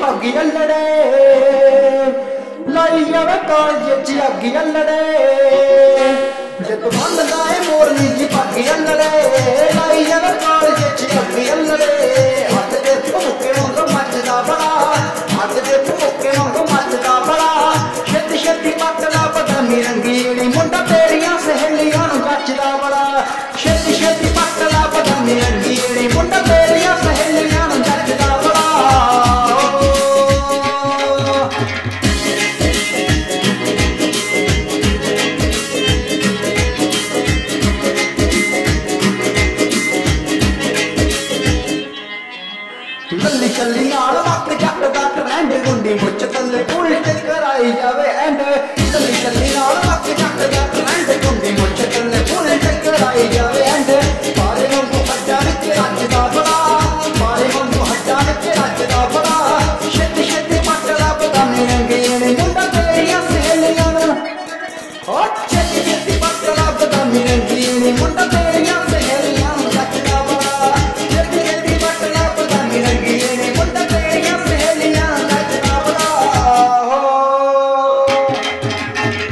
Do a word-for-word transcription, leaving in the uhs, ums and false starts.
ਭਾਗੀ ਅਲੜੇ ਲਾਈ ਜਾਵੇ ਕਾਲਜ ਚ ਅੱਗੀ ਅਲੜੇ ਜਦ ਬੰਦਾ ਏ ਮੋਰਨੀ ਜੀ ਭਾਗੀ ਅਲੜੇ ਲਾਈ ਜਾਵੇ ਕਾਲਜ ਚ ਅੱਗੀ ਅਲੜੇ ਹੱਥ ਦੇ ਭੁੱਕੇ ਵਾਂਗ ਮੱਚਦਾ ਬੜਾ ਹੱਥ ਦੇ ਭੁੱਕੇ ਵਾਂਗ ਮੱਚਦਾ ਬੜਾ ਛੇਤੀ ਛੇਤੀ ਪੱਕਦਾ ਬਦਾਮੀ ਰੰਗੀਲੀ ਮੁੰਡਾ ਤੇਰੀਆਂ ਸਹੇਲੀਆਂ ਨੂੰ ਜੱਚਦਾ ਬੜਾ ਛੇਤੀ ਛੇਤੀ ਪੱਕਦਾ ਬਦਾਮੀ ਰੰਗੀਲੀ ਮੁੰਡਾ ਤੇਰੀਆਂ ਸਹੇਲੀਆਂ ਨੂੰ ਜੱਚਦਾ ਬੜਾ ਲੱਲੀ ਚੱਲੀ ਨਾਲ ਵਕ ਜੱਟ ਦਾ ਟਰੈਂਡ ਗੁੰਡੀ ਮੁੱਚ ਥੱਲੇ ਉਲਟ ਕਰਾਈ ਜਾਵੇ ਐਂਡ